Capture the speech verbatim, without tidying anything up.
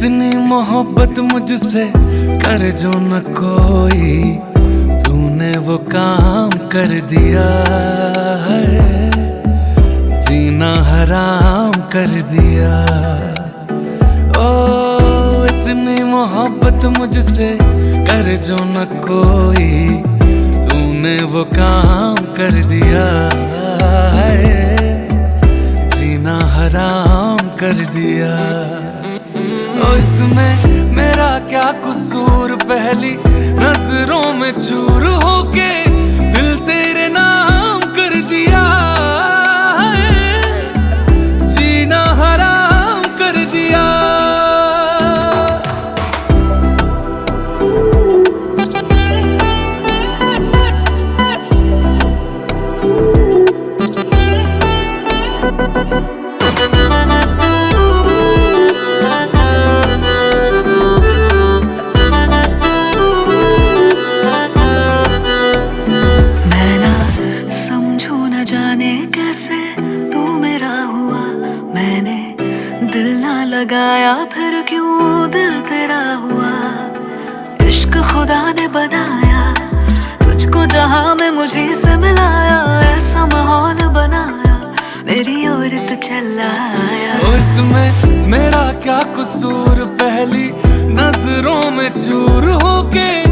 इतनी मोहब्बत मुझसे कर जो न कोई, तूने वो काम कर दिया है, जीना हराम कर दिया। ओ इतनी मोहब्बत मुझसे कर जो न कोई, तूने वो काम कर दिया है, जीना हराम कर दिया। ओ इसमें मेरा क्या कसूर, पहली नजरों में चूर होके दिल तेरे नाम कर दिया है, जीना हराम कर दिया। कैसे तू मेरा हुआ, मैंने दिल ना लगाया फिर क्यों दिल तेरा हुआ। इश्क खुदा ने बनाया तुझको जहां में मुझे से मिलाया, ऐसा माहौल बनाया मेरी ओर तू चला आया। ओ इसमें मेरा क्या कसूर, पहली नजरों में चूर होके